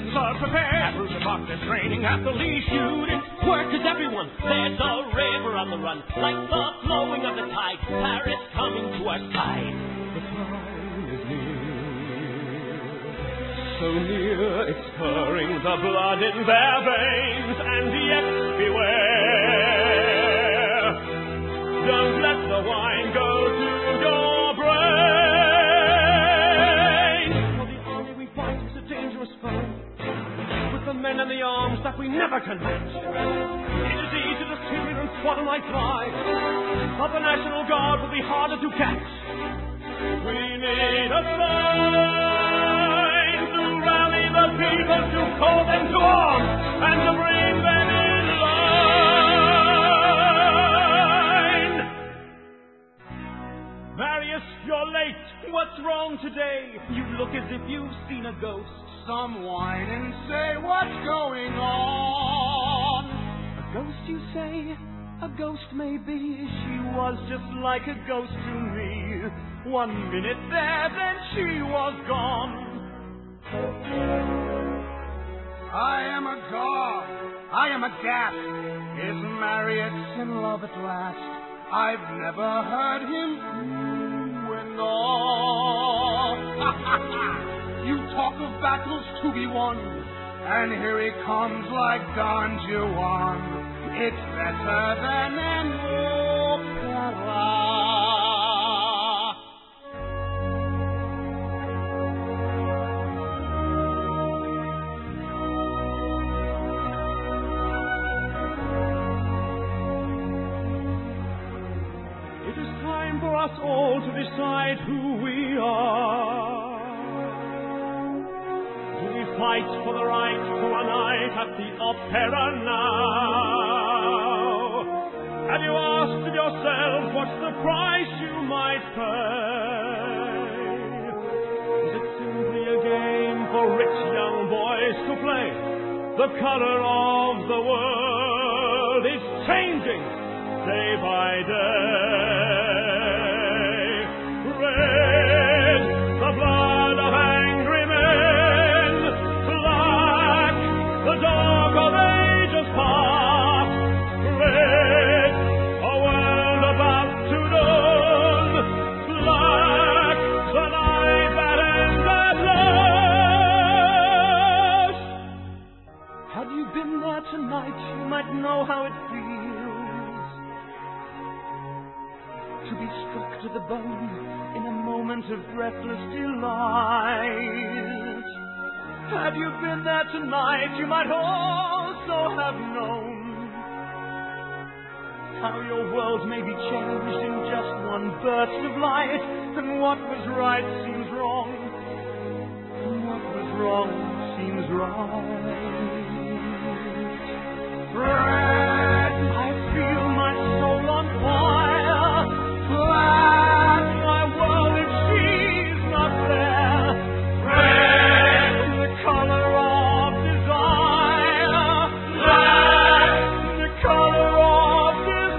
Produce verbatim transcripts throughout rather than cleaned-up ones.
are prepared. Apples are marked, they're training at the Lee shooting. Work is everyone, there's a river on the run. Like the flowing of the tide, Paris coming to our side. The time is near, so near it's stirring the blood in their veins. And yet beware, don't let the wine go to your brain. For the army we fight is a dangerous foe, with the men and the arms that we never can match. It is easy to kill and swallow like flies, but the National Guard will be harder to catch. We need a sign to rally the people, to call them to arms, and to bring them in line. Marius, you're late. What's wrong today? You look as if you've seen a ghost. Some whine and say, what's going on? A ghost, you say? A ghost may be. She was just like a ghost to me. One minute there, then she was gone. I am a god. I am aghast. Is Marius in love at last? I've never heard him ooh and ah. You talk of battles to be won, and here he comes like Don Juan. It's better than an opera. It is time for us all to decide who we are. Do we fight for the right to a night at the opera now? Have you asked yourself what's the price you might pay? Is it simply a game for rich young boys to play? The color of the world is changing day by day. Red, the blood of angry men. Black, the dog of ages past. Red, a world about to dawn. Black, the night that ends at last. Had you been there tonight, you might know how it feels to be struck to the bone in a moment of breathless delight. Had you been there tonight, you might also have known how your world may be changed in just one burst of light, and what was right seems wrong, and what was wrong seems right. Red, I feel my soul on fire. Black, my world if she's not there. Red, the color of desire. Black, the color of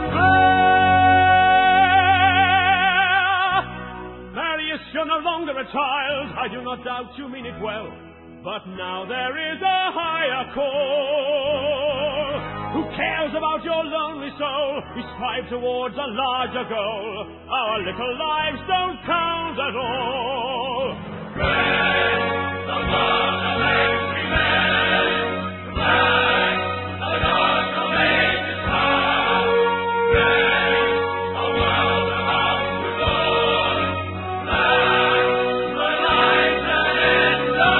despair. Marius, you're no longer a child. I do not doubt you mean it well. But now there is a higher call. Who cares about your lonely soul? We strive towards a larger goal. Our little lives don't count at all. Red, the blood of angry men. Black, the dark of ages past. Red, a world about to dawn. Black, the night that ends at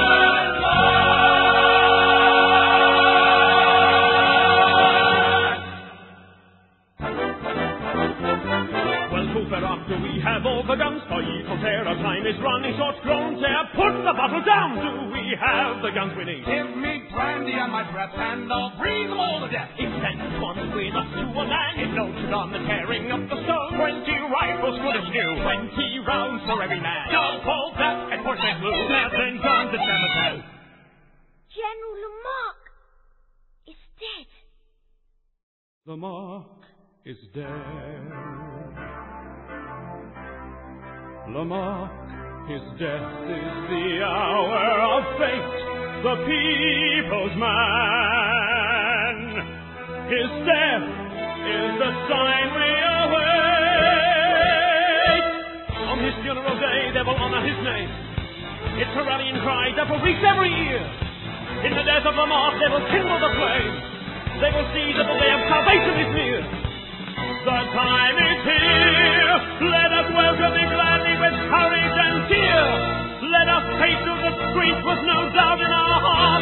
do we have all the guns? For evil tear, our time is running short. Grown tear, put the bottle down. Do we have the guns we need? Give me brandy on my breath, and I'll breathe them all to death. If sent one with us to a land, it noted on the tearing of the stone. Twenty rifles good as new, twenty rounds for every man. Don't hold that at Fort Saint Louis, nothing guns at Saint General Lamarck is dead. Lamarck is dead. Lamarck, his death is the hour of fate. the people's man. His death is the sign we await. On his funeral day, they will honor his name. It's a rallying cry that will reach every ear. In the death of the mark, they will kindle the flame. They will see that the day of salvation is near. The time is here. Let us welcome him gladly with courage and cheer. Let us take to the streets with no doubt in our hearts.